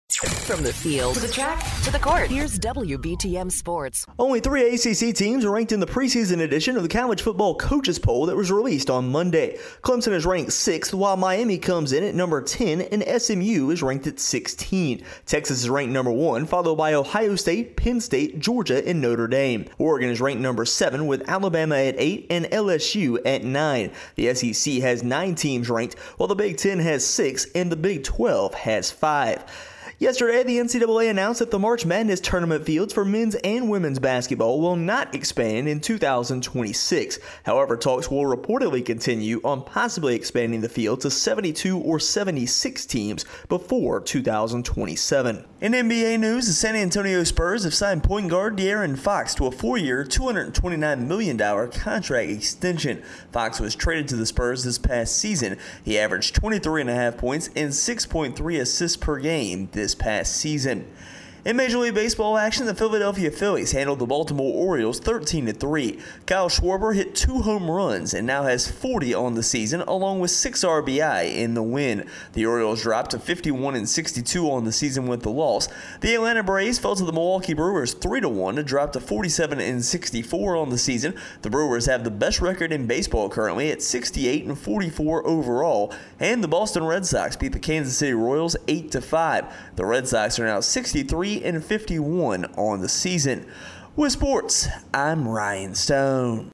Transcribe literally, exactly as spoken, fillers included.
From the field to the track to the court, here's W B T M Sports. Only three A C C teams are ranked in the preseason edition of the College Football Coaches Poll that was released on Monday. Clemson is ranked sixth, while Miami comes in at number ten, and S M U is ranked at sixteen. Texas is ranked number one, followed by Ohio State, Penn State, Georgia, and Notre Dame. Oregon is ranked number seven, with Alabama at eight and L S U at nine. The S E C has nine teams ranked, while the Big Ten has six and the Big twelve has five. Yesterday, the N C double A announced that the March Madness tournament fields for men's and women's basketball will not expand in two thousand twenty-six. However, talks will reportedly continue on possibly expanding the field to seventy-two or seventy-six teams before two thousand twenty-seven. In N B A news, the San Antonio Spurs have signed point guard De'Aaron Fox to a four-year, two hundred twenty-nine million dollars contract extension. Fox was traded to the Spurs this past season. He averaged twenty-three point five points and six point three assists per game this past season. In Major League Baseball action, the Philadelphia Phillies handled the Baltimore Orioles thirteen to three. Kyle Schwarber hit two home runs and now has forty on the season, along with six R B I in the win. The Orioles dropped to fifty-one and sixty-two on the season with the loss. The Atlanta Braves fell to the Milwaukee Brewers three to one to drop to forty-seven and sixty-four on the season. The Brewers have the best record in baseball currently at sixty-eight and forty-four overall, and the Boston Red Sox beat the Kansas City Royals eight to five. The Red Sox are now sixty-three and fifty-one on the season. With sports, I'm Ryan Stone.